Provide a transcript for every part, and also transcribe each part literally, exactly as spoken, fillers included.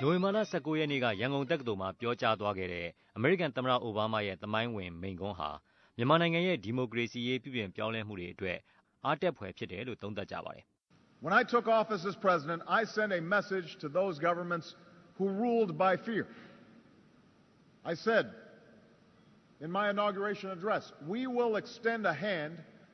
နိုဝင်ဘာလ၁၉ရက်နေ့ကရန်ကုန်တက္ကသိုလ်မှာပြောကြားသွားခဲ့တဲ့အမေရိကန်သမ္မတအိုဘားမားရဲ့သမိုင်းဝင်မိန့်ခွန်းဟာမြန်မာနိုင်ငံရဲ့ဒီမိုကရေစီရေးပြုပြင်ပြောင်းလဲမှုတွေအတွက်အားတက်ဖွယ်ဖြစ်တယ်လို့သုံးသပ်ကြပါတယ် When I took office as president, I sent a message to those governments who ruled by fear. I said in my inauguration address, we will extend a hand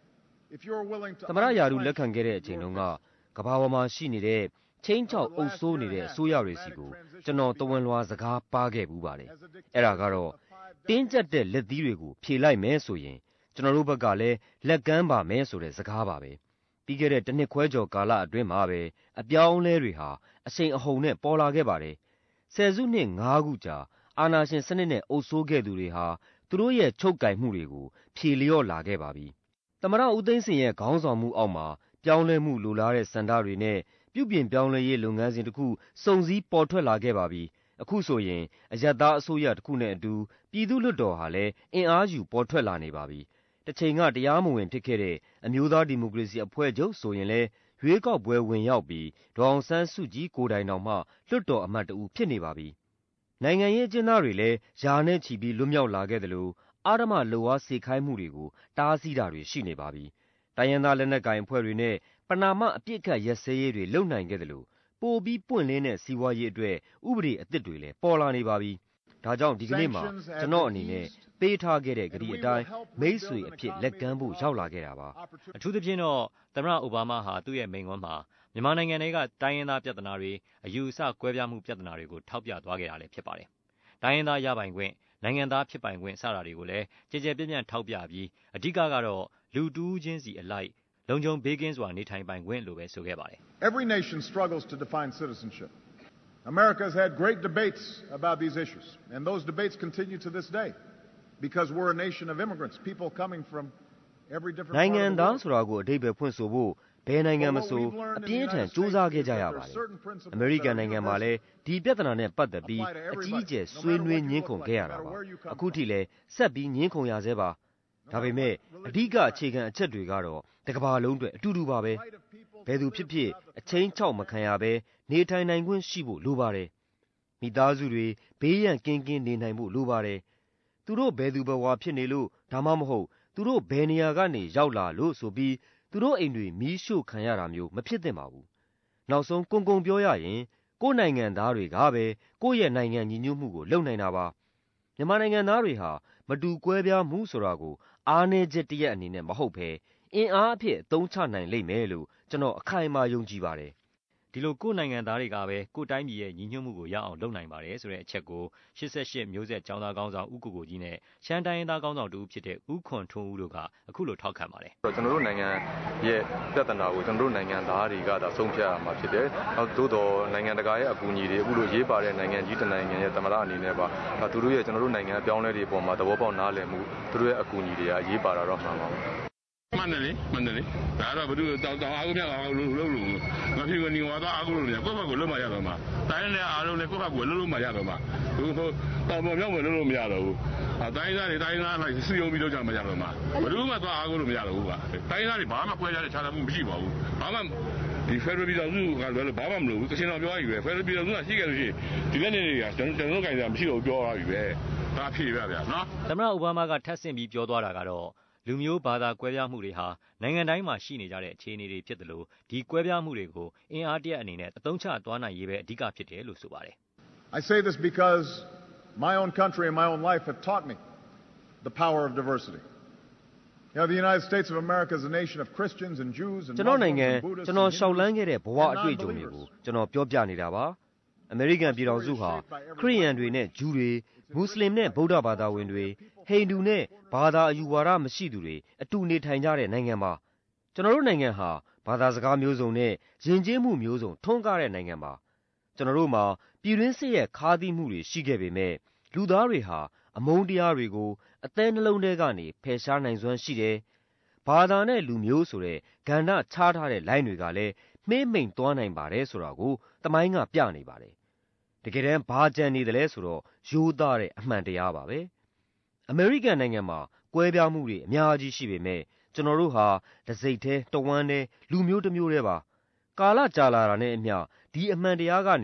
if you're willing to သမ္မတရာထူးလက်ခံခဲ့တဲ့အချိန်တုန်းကကမ္ဘာပေါ်မှာရှိနေတဲ့ချင်းချောက်အုပ်စိုးနေတဲ့အစိုးရတွေစီကိုကျွန်တော်တဝန်လွှာစကားပါခဲ့ပူးပါတယ်အဲ့ဒါကတော့တင်းကျပ်တဲ့လက်သီးတွေကိုဖြေလိုက်မယ်ဆိုရင်ကျွန်တော်တို့ဘက်ကလည်းလက်ကမ်းပါမယ်ဆိုတဲ့စကားပါပဲပြီးခဲ့တဲ့တစ်နှစ်ခွဲကျော်ကာလအတွင်းမှာပဲအပြောင်းအလဲတွေဟာအရှိန်အဟုန်နဲ့ပေါ်လာခဲ့ပါတယ်ဆယ်စုနှစ်ငါးခုကြာအာဏာရှင်စနစ်နဲ့အုပ်စိုးခဲ့သူတွေဟာသူတို့ရဲ့ချုပ်ကိုင်မှုတွေကိုဖြေလျော့လာခဲ့ပါပြီသမ္မတဦးသိန်းစိန်ရဲ့ခေါင်းဆောင်မှုအောက်မှာပြောင်းလဲမှုလိုလားတဲ့စံတတွေနဲ့ပြုပြင်ပြောင်းလဲရေးလုပ်ငန်းစဉ်တစ်ခုစုံစည်းပေါ်ထွက်လာခဲ့ပါပြီအခုဆိုရင်အရပ်သားအစိုးရတစ်ခုနဲ့အတူပြည်သူ့လွှတ်တော်ဟာလည်းအင်အားယူပေါ်ထွက်လာနေပါပြီတစ်ချိန်ကတရားမဝင်ဖြစ်ခဲ့တဲ့အမျိုးသားဒီမိုကရေစီအဖွဲ့ချုပ်ဆိုရင်လည်းရွေးကောက်ပွဲဝင်ရောက်ပြီးဒေါ်အောင်ဆန်းစုကြည်ကိုယ်တိုင်တော်မှလွှတ်တော်အမတ်တဦးဖြစ်နေပါပြီနိုင်ငံရေးအကျဉ်းသားတွေလည်းယာနဲ့ချီပြီးလွတ်မြောက်လာခဲ့တယ်လို့အာဓမလိုဝါစေခိုင်းမှုတွေကိုတားဆီးတာတွေရှိနေပါပြီတိုင်းရင်းသားလက်နက်ကိုင်အဖွဲ့တွေနဲ့ပဏာမအပြစ်ခတ်ရက်စဲရေးတွေလုပ်နိုင်ခဲ့တယ်လို့ပိုပြီးပွင့်လင်းတဲ့စီးပွားရေးအတွက်ဥပဒေအသစ်တွေလည်းပေါ်လာနေပါပြီဒါကြောင့်ဒီကနေ့မှာကျွန်တော်အနေနဲ့ပေးထားခဲ့တဲ့ကတိအတိုင်းမိတ်ဆွေအဖြစ်လက်ကမ်းဖို့ရောက်လာခဲ့တာပါအထူးသဖြင့်တော့သမ္မတအိုဘားမားဟာသူ့ရဲ့မိန့်ခွန်းမှာမြန်မာနိုင်ငံတွေကတိုင်းရင်းသားပြဿနာတွေအယူအဆကွဲပြားမှုပြဿနာတွေကိုထောက်ပြသွားခဲ့တာလည်းဖြစ်ပါတယ်တိုင်းရင်းသားရပိုင်ခွင့်နိုင်ငံသားဖြစ်ပိုင်ခွင့်စတာတွေကိုလည်းကြည်ကြဲပြန့်ပြန့်ထောက်ပြပြီးအဓိကကတော့လူတူးချင်းစီအလိုက်လုံခြုံဘေးကင်းစွာနေထိုင်ပိုင်ခွင့်လို့ပဲဆိုခဲ့ပါတယ် Every nation struggles to define citizenship. America has had great debates about these issues, and those debates continue to this day because we're a nation of immigrants, people coming from every different part of the world. နိုင်ငံသားဆိုတာကိုအဓိပ္ပာယ်ဖွင့်ဆိုဖို့ဘယ်နိုင်ငံမဆိုအပြင်းအထန်စူးစမ်းခဲ့ကြရပါတယ်။အမေရိကန်နိုင်ငံမှာလည်းဒီပြဿနာနဲ့ပတ်သက်ပြီးအကြီးအကျယ်ဆွေးနွေးညှင်းခုန်ခဲ့ရတာပါ။အခုထိလည်းဆက်ပြီးညှင်းခုန်ရဆဲပါ။ဒါပေမဲ့အဓိကအခြေခံအချက်တွေကတော့တစ်ကမ္ဘာလုံးအတွက်အတူတူပါပဲ။ဘယ်သူဖြစ်ဖြစ်အချင်းချောက်မခံရဘဲနေထိုင်နိုင်ခွင့်ရှိဖို့လိုပါတယ်။မိသားစုတွေဘေးရန်ကင်းကင်းနေနိုင်ဖို့လိုပါတယ်။သူတို့ဘယ်သူဘဝဖြစ်နေလို့ဒါမှမဟုတ်သူတို့ဘယ်နေရာကနေရောက်လာလို့ဆိုပြီးသူတို့အိမ်တွေမီးရှို့ခံရတာမျိုးမဖြစ်သင့်ပါဘူး။နောက်ဆုံးကုံကုံပြောရရင်ကိုယ်နိုင်ငံသားတွေကပဲကိုယ့်ရဲ့နိုင်ငံညီညွတ်မှုကိုလုပ်နိုင်တာပါ။မြန်မာနိုင်ငံသားတွေဟာမတူကွဲပြားမှုဆိုတာကိုအားနည်းချက်တရက်အနေနဲ့မဟုတ်ဘဲအင်အားအဖြစ်အသုံးချနိုင်လိမ့်မယ်လို့ကျွန်တော်အခိုင်အမာယုံကြည်ပါတယ်ဒီလိုကိုယ်နိုင်ငံသားတွေကပဲကိုယ်တိုင်းပြည်ရဲ့ညီညွတ်မှုကိုရအောင်လုပ်နိုင်ပါတယ်ဆိုတဲ့အချက်ကိုရှစ်ဆယ့်ရှစ်မျိုးဆက်ကျောင်းသားကောင်းဆောင်ဦးကိုကိုကြီးနဲ့ရှမ်းတိုင်းရင်းသားကောင်းဆောင်တူဖြစ်တဲ့ဦးခွန်ထွန်းဦးတို့ကအခုလိုထောက်ခံပါတယ်ကျွန်တော်တို့နိုင်ငံရဲ့ပြဿနာကိုကျွန်တော်တို့နိုင်ငံသားတွေကဒါဆုံးဖြတ်ရမှာဖြစ်တယ်နောက်သို့တော်နိုင်ငံတကာရဲ့အကူအညီတွေအခုလိုရေးပါတဲ့နိုင်ငံကြီးတစ်နိုင်ငံရဲ့သမ္မတအနေနဲ့ပါသူတို့ရဲ့ကျွန်တော်တို့နိုင်ငံအပြောင်းလဲတွေအပေါ်မှာသဘောပေါက်နားလည်မှုသူတို့ရဲ့အကူအညီတွေကရေးပါတာတော့မှန်ပါဘူးမှန်တယ်လေမှန်တယ်လေဒါတော့ဘယ်သူတောက်တောက်အားကိုမြတ်အောင်လို့လို့လို့မဖြစ်ဘူးနေဝါတော့အားကိုလို့နေကိုယ့်ဘက်ကိုလုံးမရတော့မှာတိုင်းနဲ့အားလုံးနဲ့ကိုယ့်ဘက်ကိုလုံးလုံးမရတော့မှာဟိုဟိုတော်ပေါ်မြောက်မလုံးလို့မရတော့ဘူးအတိုင်းသားတွေတိုင်းသားလိုက်စီယုံပြီးတော့ကြမှာရတော့မှာဘယ်သူမှသွားအားကိုလို့မရတော့ဘူးကတိုင်းသားတွေဘာမှကွဲကြတဲ့ခြားမှုမရှိပါဘူးဘာမှဒီ Federal ပြည်တော်စုကလည်းဘာမှမလုပ်ဘူးကချင်တော်ပြောရပြီပဲ Federal ပြည်တော်စုကရှိခဲ့လို့ရှိရင်ဒီနေ့နေ့တွေကကျွန်တော်တို့ကင်ကြမရှိတော့ပြောရပြီပဲဒါဖြေပြဗျာနော်သမ္မတအိုဘားမားကထပ်ဆင့်ပြီးပြောသွားတာကတော့လူမျိုးဘာသာကွဲပြားမှုတွေဟာနိုင်ငံတိုင်းမှာရှိနေကြတဲ့အခြေအနေတွေဖြစ်တယ်လို့ဒီကွဲပြားမှုတွေကိုအင်အားတရက်အနေနဲ့အသုံးချသွားနိုင်ရေးပဲအဓိကဖြစ်တယ်လို့ဆိုပါတယ် I say this because my own country and my own life have taught me the power of diversity. You know, the United States of America is a nation of Christians and Jews and Muslims and Buddhists. ကျွန်တော်နိုင်ငံကျွန်တော်ရှောက်လန်းခဲ့တဲ့ဘဝအတွေ့အကြုံတွေကိုကျွန်တော်ပြောပြနေတာပါအမေရိကန်ပြည်ထောင်စုဟာခရစ်ယာန်တွေနဲ့ဂျူးတွေမွတ်စလင်နဲ့ဗုဒ္ဓဘာသာဝင်တွေဟိန္ဒူနဲ့ဘာသာအယူဝါဒမရှိသူတွေအတူနေထိုင်ကြတဲ့နိုင်ငံပါကျွန်တော်တို့နိုင်ငံဟာဘာသာစကားမျိုးစုံနဲ့ယဉ်ကျေးမှုမျိုးစုံထွန်းကားတဲ့နိုင်ငံပါကျွန်တော်တို့မှာပြည်တွင်းစစ်ရဲ့ခါးသီးမှုတွေရှိခဲ့ပေမဲ့လူသားတွေဟာအမုန်းတရားတွေကိုအသည်းနှလုံးထဲကနေဖယ်ရှားနိုင်စွမ်းရှိတယ်ဘာသာနဲ့လူမျိုးဆိုတဲ့ဂန္ဓချားထားတဲ့လိုင်းတွေကလည်းမှေးမိန်သွားနိုင်ပါတယ်ဆိုတာကိုသမိုင်းကပြနေပါတယ်တကယ်တမ်းဘာကြံနေတယ်လဲဆိုတော့ရိုးသားတဲ့အမှန်တရားပါပဲအမေရိကန်နိုင်ငံမှာကွဲပြားမှုတွေအများကြီးရှိပေမဲ့ကျွန်တော်တို့ဟာတစိတ်သေးတဝမ်းသေးလူမျိုးတစ်မျိုးတည်းပါကာလကြာလာတာနဲ့အမျှဒီအမှန်တရားကနေ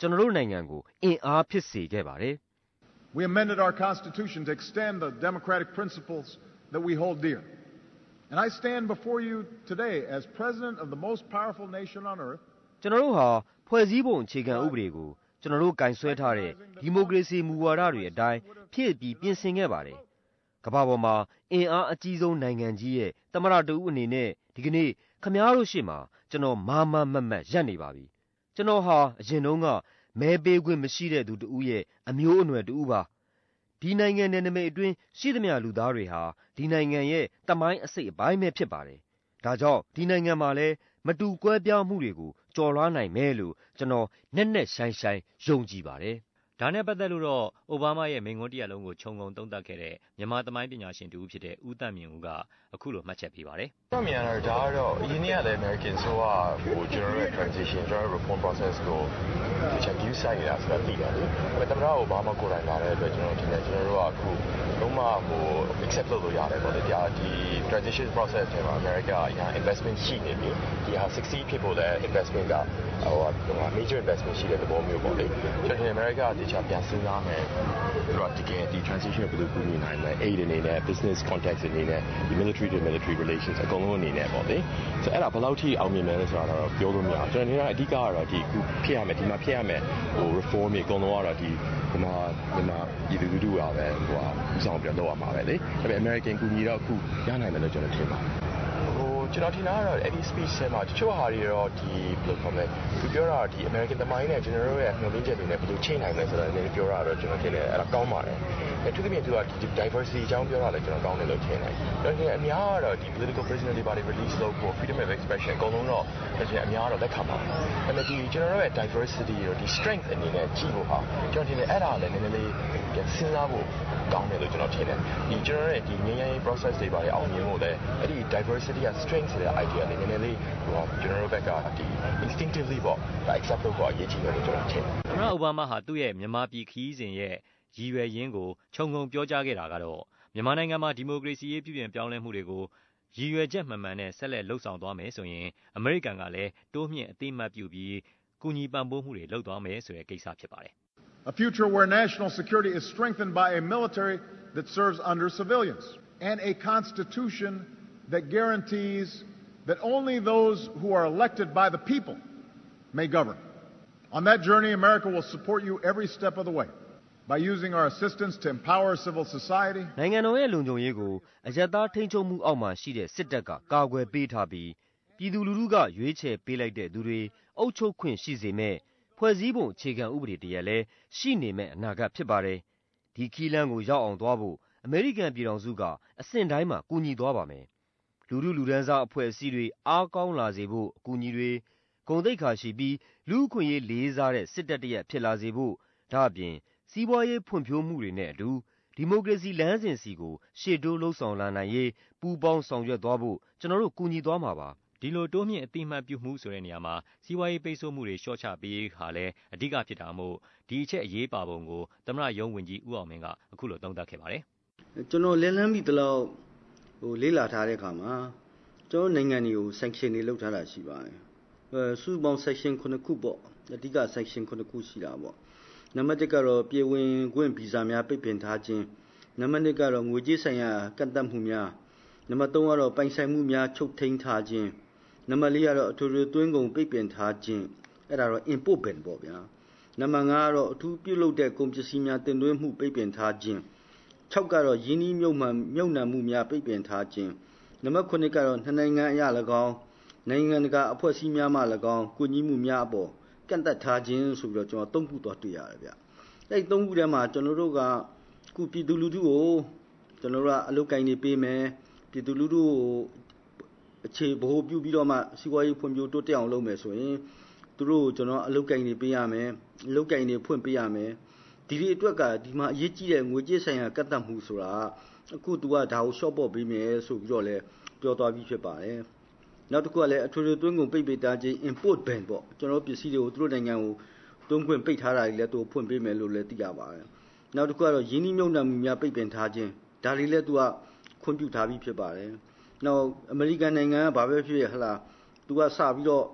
ကျွန်တော်တို့နိုင်ငံကိုအင်အားဖြစ်စေခဲ့ပါတယ်။ We amended our constitution to extend the democratic principles that we hold dear. And I stand before you today as president of the most powerful nation on earth. ကျွန်တော်တို့ဟာဖွဲ့စည်းပုံအခြေခံဥပဒေကိုကျွန်တော်တို့ကင်ဆွဲထားတဲ့ဒီမိုကရေစီမူဝါဒတွေအတိုင်းဖြည့်ပြီးပြင်ဆင်ခဲ့ပါတယ်။ကမ္ဘာပေါ်မှာအင်အားအကြီးဆုံးနိုင်ငံကြီးရဲ့သမ္မတတဦးအနေနဲ့ဒီကနေ့ခမားတို့ရှေ့မှာကျွန်တော်မာမမတ်မတ်ရပ်နေပါပြီ။ကျွန်တော်ဟာအရင်တုန်းကမဲပေးခွင့်မရှိတဲ့သူတဦးရဲ့အမျိုးအနွယ်တဦးပါ။ဒီနိုင်ငံနယ်နိမိတ်အတွင်းရှိသမျှလူသားတွေဟာဒီနိုင်ငံရဲ့သမိုင်းအစိတ်အပိုင်းပဲဖြစ်ပါတယ်။ဒါကြောင့်ဒီနိုင်ငံမှာလည်းမတူကွဲပြားမှုတွေကိုကျော်လွှားနိုင်မယ်လို့ကျွန်တော်နက်နက်ရှိုင်းရှိုင်းယုံကြည်ပါတယ်။ဒါနဲ့ပတ်သက်လို့တော့အိုဘားမားရဲ့မိန့်ခွန်းတစ်ရပ်လုံးကိုခြုံငုံသုံးသပ်ခဲ့တဲ့မြန်မာသမိုင်းပညာရှင်တူဦးဖြစ်တဲ့ဦးသန့်မြင့်ဦးကအခုလိုမှတ်ချက်ပေးပါတယ်။ကျွန်တော်မြင်ရတာဒါကတော့အရင်ကလည်း American ဆိုကဟို general transition general reform process ကိုတခြား view side နေတာဆိုတာသိတယ်လေ။ဒါပေမဲ့သမ္မတအိုဘားမားကိုယ်တိုင်လာတဲ့အတွက်ကျွန်တော်ထင်တယ်ကျွန်တော်တို့ကအခုလုံးဝဟို accept လုပ်လို့ရတယ်ပေါ့လေ။ဒါဒီ transition process ထဲမှာ America အရင် investment ရှိနေပြီ။ဒီဟာ succeed ဖြစ်ဖို့လည်း investment ကဟို major investment ရှိတဲ့သဘောမျိုးပေါ့လေ။ကျွန်တော်ထင် America တခြားပြန်စဉ်းစားမယ်သူကတကယ်ဒီ transition ဘယ်လိုကူညီနိုင်လဲ aid အနေနဲ့ business context အနေနဲ့ဒီ military to military relations အကုန်လုံးအနေနဲ့ပေါ့လေဆိုတော့အဲ့ဒါဘယ်လောက်ထိအောင်မြင်မယ်လဲဆိုတာတော့ပြောလို့မရဘူးကျွန်တော်နေကအဓိကကတော့ဒီခုဖြစ်ရမယ်ဒီမှာဖြစ်ရမယ်ဟို reform တွေအကုန်လုံးကတော့ဒီဒီမှာဒီမှာဒီလူလူကပဲဟိုဟာဥဆောင်ပြန်လုပ်ရမှာပဲလေဒါပေမဲ့ American ကူညီတော့အခုရနိုင်တယ်လို့ကျွန်တော်ထင်ပါတယ်ကျွန်တော်ထင်တာကတော့အဲ့ဒီ speech ထဲမှာတချို့ဟာတွေတော့ဒီဘယ်လိုခေါ်မလဲသူပြောတာဒီ American သမိုင်းနဲ့ကျွန်တော်တို့ရဲ့နှုတ်လင်းချက်တွေနဲ့ဘယ်လိုချိန်နိုင်လဲဆိုတာလည်းပြောတာတော့ကျွန်တော်ထင်တယ်အဲ့ဒါကောင်းပါတယ်အဲသူကပြင်သူကဒီ diversity အကြောင်းပြောတာလည်းကျွန်တော်ကောင်းတယ်လို့ထင်တယ်ကျွန်တော်ထင်အများကတော့ဒီ political prisoner တွေပါ release လုပ်ဖို့ freedom of expression အကုန်လုံးတော့ကျွန်တော်အများတော့လက်ခံပါတယ်ဒါပေမဲ့ဒီကျွန်တော်တို့ရဲ့ diversity တို့ဒီ strength အနေနဲ့ကြည့်ဖို့ဟာကျွန်တော်ထင်တယ်အဲ့ဒါလည်းနည်းနည်းလေးပြန်စဉ်းစားဖို့ကောင်းတယ်လို့ကျွန်တော်ထင်တယ်ဒီကျွန်တော်ရဲ့ဒီငြိမ်းချမ်းရေး process တွေပါလေအောင်မြင်ဖို့လည်းအဲ့ဒီ diversity က strength ဆိုတဲ့ idea လေးနည်းနည်းလေးဟိုကျွန်တော်တို့ဘက်ကဒီ instinctively ပေါ့ဒါ accept လုပ်ဖို့အရေးကြီးတယ်လို့ကျွန်တော်ထင်တယ်သမ္မတအိုဘားမားဟာသူ့ရဲ့မြန်မာပြည်ခရီးစဉ်ရဲ့ရည်ရွယ်ရင်းကိုခြုံငုံပြောကြားခဲ့တာကတော့မြန်မာနိုင်ငံမှာဒီမိုကရေစီရေးပြုပြင်ပြောင်းလဲမှုတွေကိုရည်ရွယ်ချက်မှန်မှန်နဲ့ဆက်လက်လှုပ်ဆောင်သွားမယ်ဆိုရင်အမေရိကန်ကလည်းတိုးမြင့်အသိမှတ်ပြုပြီးကူညီပံ့ပိုးမှုတွေလုပ်သွားမယ်ဆိုတဲ့ကိစ္စဖြစ်ပါတယ် A future where national security is strengthened by a military that serves under civilians and a constitution that guarantees that only those who are elected by the people may govern. On that journey, America will support you every step of the way by using our assistance to empower civil society. နိုင်ငံတော်ရဲ့လုံခြုံရေးကိုအရပ်သားထိန်းချုပ်မှုအောက်မှာရှိတဲ့စစ်တပ်ကကာကွယ်ပေးထားပြီးပြည်သူလူထုကရွေးချယ်ပေးလိုက်တဲ့သူတွေအုပ်ချုပ်ခွင့်ရှိစေမဲ့ဖွဲ့စည်းပုံအခြေခံဥပဒေတရက်လည်းရှိနေမဲ့အနာဂတ်ဖြစ်ပါတယ်။ဒီခီးလန်းကိုရောက်အောင်သွားဖို့အမေရိကန်ပြည်ထောင်စုကအဆင့်တိုင်းမှာကူညီသွားပါမယ်။လူထုလူဒန်းစားအဖွဲ့အစည်းတွေအားကောင်းလာစေဖို့အကူအညီတွေဂုဏ်သိက္ခာရှိပြီးလူ့အခွင့်အရေးလေးစားတဲ့စစ်တပ်တရက်ဖြစ်လာစေဖို့ဒါအပြင်စီးပွားရေးဖွံ့ဖြိုးမှုတွေနဲ့အတူဒီမိုကရေစီလမ်းစဉ်စီကိုရှေ့တိုးလှုပ်ဆောင်လာနိုင်ရေးပူးပေါင်းဆောင်ရွက်သွားဖို့ကျွန်တော်တို့ကူညီသွားမှာပါဒီလိုတိုးမြင့်အသိမှတ်ပြုမှုဆိုတဲ့နေရာမှာစီးပွားရေးပိတ်ဆို့မှုတွေလျှော့ချပေးဟာလည်းအဓိကဖြစ်တာမို့ဒီအချက်အရေးပါပုံကိုသမ္မတရုံးဝန်ကြီးဦးအောင်မင်းကအခုလိုသုံးသပ်ခဲ့ပါတယ်ကျွန်တော်လည်လန်းပြီးတလောက်ဟိုလေးလာထားတဲ့အခါမှာကျွန်တော်နိုင်ငံတွေကို sanction တွေလုပ်ထားတာရှိပါတယ်အဲစုပေါင်း section ခုနှစ်ခုပေါ့အဓိက section ခုနှစ်ခုရှိတာပေါ့နံပါတ်တစ်ကတော့ပြည်ဝင်ခွင့်ဗီဇာများပိတ်ပင်ထားခြင်းနံပါတ်နှစ်ကတော့ငွေကြေးဆိုင်ရာကန့်သတ်မှုများနံပါတ်သုံးကတော့ပိုင်ဆိုင်မှုများချုပ်ထိန်းထားခြင်းနံပါတ်လေးကတော့အထူးသွင်းကုန်ပိတ်ပင်ထားခြင်းအဲ့ဒါတော့ import ban ပေါ့ဗျာနံပါတ်ငါကတော့အထူးပြုလုပ်တဲ့ကုန်ပစ္စည်းများတင်သွင်းမှုပိတ်ပင်ထားခြင်း၆ကတော့ယင်းနှီးမြုပ်မှန်မြုပ်နှံမှုများပိတ်ပင်ထားခြင်းနံပါတ်ခုနှစ်ကတော့နှစ်နိုင်ငံအရာ၎င်းနိုင်ငံတကာအဖွဲ့အစည်းများမှ၎င်းကူညီမှုများအပေါ်ကန့်သတ်ထားခြင်းဆိုပြီးတော့ကျွန်တော်သုံးခုတော့တွေ့ရတယ်ဗျအဲ့ဒီသုံးခုထဲမှာကျွန်တော်တို့ကခုပြည်သူလူထုကိုကျွန်တော်တို့ကအလုပ်ကိုင်နေပေးမယ်ပြည်သူလူထုကိုအခြေဘ ਹੁ ပြုပြီးတော့မှစီးပွားရေးဖွံ့ဖြိုးတိုးတက်အောင်လုပ်မယ်ဆိုရင်သူတို့ကျွန်တော်အလုပ်ကိုင်နေပေးရမယ်အလုပ်ကိုင်နေဖွင့်ပေးရမယ်ဒီဒီအတွက်ကဒီမှာအရေးကြီးတဲ့ငွေကြေးဆိုင်ရာကန့်သတ်မှုဆိုတာအခုသူကဒါကို short ပေါ့ပေးမယ်ဆိုပြီးတော့လဲပြောသွားပြီးဖြစ်ပါတယ်နောက်တစ်ခုကလည်းအထွေထွေသွင်းကုန်ပိတ်ပင်ထားခြင်း import ban ပေါ့ကျွန်တော်ပစ္စည်းတွေကိုသူတို့နိုင်ငံကိုသွင်းခွင့်ပိတ်ထားတာတွေလည်းသူဖွင့်ပေးမယ်လို့လည်းသိရပါတယ်နောက်တစ်ခုကတော့ယင်းနှီးမြုပ်နှံမှုများပိတ်ပင်ထားခြင်းဒါတွေလည်းသူကခွင့်ပြုထားပြီးဖြစ်ပါတယ်နောက်အမေရိကန်နိုင်ငံကဘာပဲဖြစ်ဖြစ်ဟလာသူကစပြီးတော့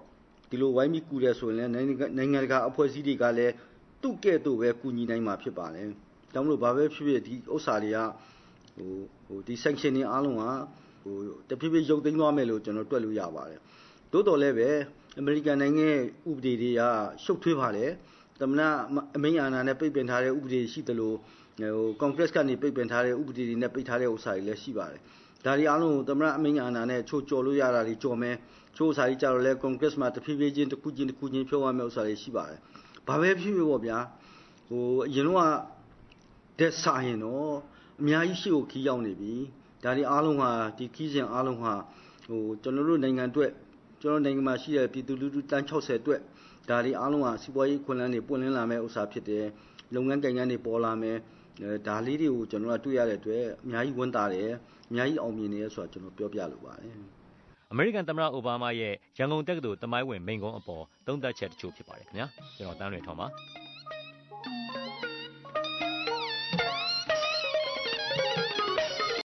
ဒီလိုဝိုင်းပြီးကူတယ်ဆိုရင်လည်းနိုင်ငံတကာအဖွဲ့အစည်းတွေကလည်းသူ့ကဲ့သို့ပဲကူညီနိုင်မှာဖြစ်ပါတယ်။ဒါမှမဟုတ်ဘာပဲဖြစ်ဖြစ်ဒီဥစ္စာတွေကဟိုဟိုဒီ sanction တွေအားလုံးကဟိုတဖြည်းဖြည်းရုပ်သိမ်းသွားမယ်လို့ကျွန်တော်တွက်လို့ရပါတယ်။သို့တော်လည်းပဲအမေရိကန်နိုင်ငံဥပဒေတွေကရှုပ်ထွေးပါတယ်။သမ္မတအမိန့်အာဏာနဲ့ပိတ်ပင်ထားတဲ့ဥပဒေရှိသလိုဟို Congress ကနေပိတ်ပင်ထားတဲ့ဥပဒေတွေနဲ့ပိတ်ထားတဲ့ဥစ္စာတွေလည်းရှိပါတယ်။ဒါတွေအားလုံးကိုသမ္မတအမိန့်အာဏာနဲ့ချိုးကျော်လို့ရတာတွေကျော်မယ်ချိုးဥစ္စာတွေကြတော့လဲ Congress မှာတဖြည်းဖြည်းချင်းတစ်ခုချင်းတစ်ခုချင်းဖြုတ်ရမယ့်ဥစ္စာတွေရှိပါတယ်။ဘာပဲဖြစ်ဖြစ်ပေါ့ဗျာဟိုအရင်တော့တဲ့ဆိုင်ရင်တော့အများကြီးရှေ့ကိုခီးရောက်နေပြီ။ဒါတွေအားလုံးဟာဒီခီးစဉ်အားလုံးဟာဟိုကျွန်တော်တို့နိုင်ငံအတွက်ကျွန်တော်နိုင်ငံမှာရှိတဲ့ပြည်သူလူထုတန်း၆၀အတွက်ဒါတွေအားလုံးဟာစီးပွားရေးခွင့်လန်းတွေပွင့်လင်းလာမယ့်ဥစ္စာဖြစ်တယ်။လုပ်ငန်းကိန်းတွေပေါ်လာမယ်။ဒါလေးတွေကိုကျွန်တော်ကတွေ့ရတဲ့အတွက်အများကြီးဝန်တာတယ်အများကြီးအောင်မြင်နေရဆိုတာကျွန်တော်ပြောပြလိုပါတယ်အမေရိကန်သမ္မတအိုဘားမားရဲ့ရန်ကုန်တက္ကသိုလ်သမိုင်းဝင်မိန့်ခွန်းအပေါ်သုံးသပ်ချက်တချို့ဖြစ်ပါတယ်ခင်ဗျာကျွန်တော်တန်းလွင်ထောင်းပါ